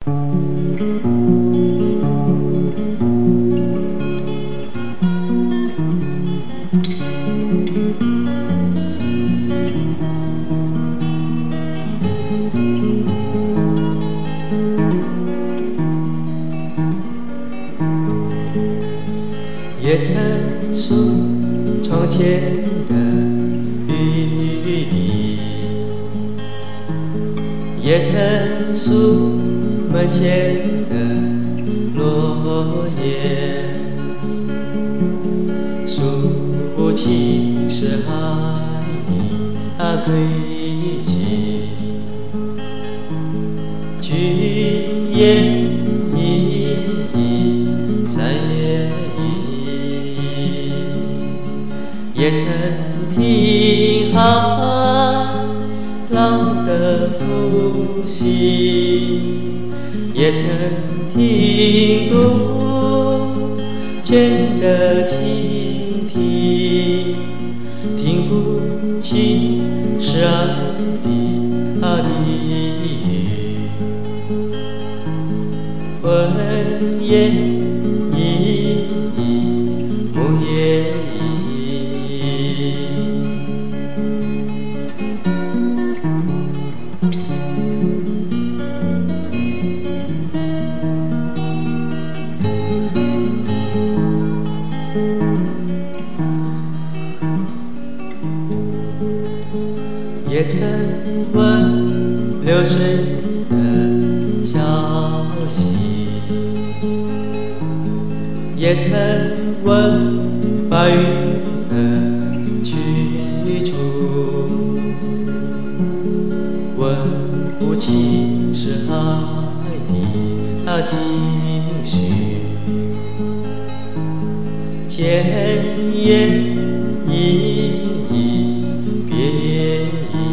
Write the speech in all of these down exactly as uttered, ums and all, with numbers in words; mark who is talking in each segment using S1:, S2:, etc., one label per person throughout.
S1: 也陈述窗前的雨滴，也陈述门前的落叶，数不清是海的轨迹，居也一一，山也也曾听海浪的呼吸，也曾听杜鹃的轻啼，听不清是爱的语，魂也一一，梦也也曾问流水的消息，也曾问白云的去处，问不清是海的情绪，见也一一，别也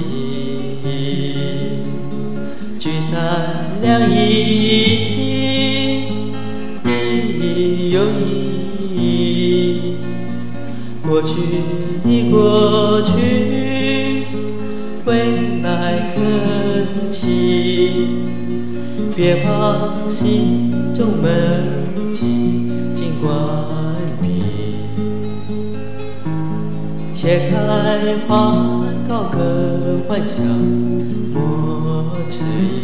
S1: 聚散两意，一又一，过去的过去，未来可期，别把心中闷气尽关闭，切开花高歌幻想莫迟疑。